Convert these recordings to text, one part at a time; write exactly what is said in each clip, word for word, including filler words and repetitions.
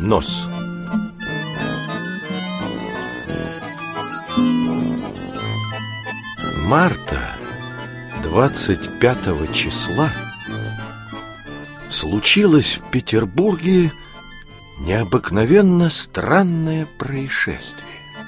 Нос. Марта двадцать пятого числа случилось в Петербурге необыкновенно странное происшествие.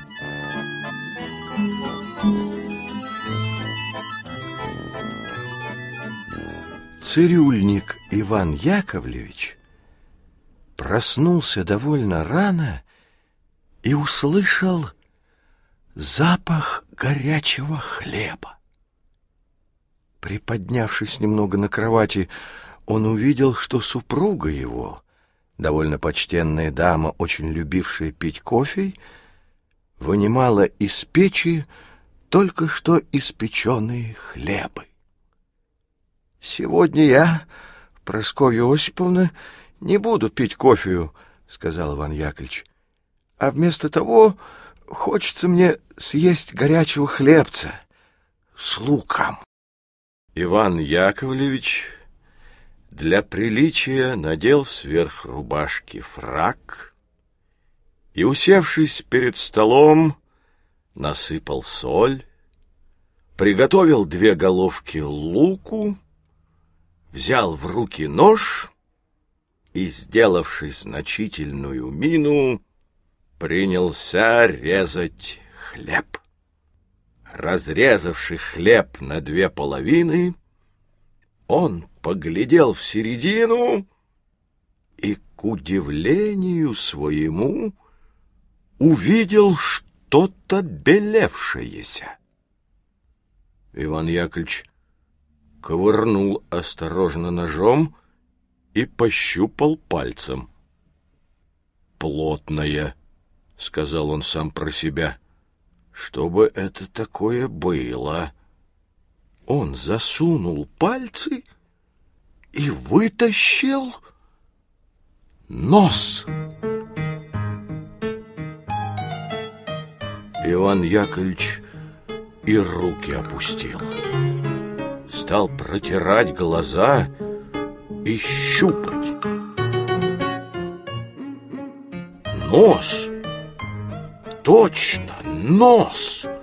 Цирюльник Иван Яковлевич проснулся довольно рано и услышал запах горячего хлеба. Приподнявшись немного на кровати, он увидел, что супруга его, довольно почтенная дама, очень любившая пить кофе, вынимала из печи только что испеченные хлебы. «Сегодня я, Прасковья Осиповна, не буду пить кофею, — сказал Иван Яковлевич, — а вместо того хочется мне съесть горячего хлебца с луком». Иван Яковлевич для приличия надел сверх рубашки фрак и, усевшись перед столом, насыпал соль, приготовил две головки луку, взял в руки нож и, сделавши значительную мину, принялся резать хлеб. Разрезавши хлеб на две половины, он поглядел в середину и, к удивлению своему, увидел что-то белевшееся. Иван Яковлевич ковырнул осторожно ножом и пощупал пальцем. «Плотное», — сказал он сам про себя. «Что бы это такое было?» Он засунул пальцы и вытащил нос. Иван Яковлевич и руки опустил, стал протирать глаза и щупать. Нос! Точно, нос!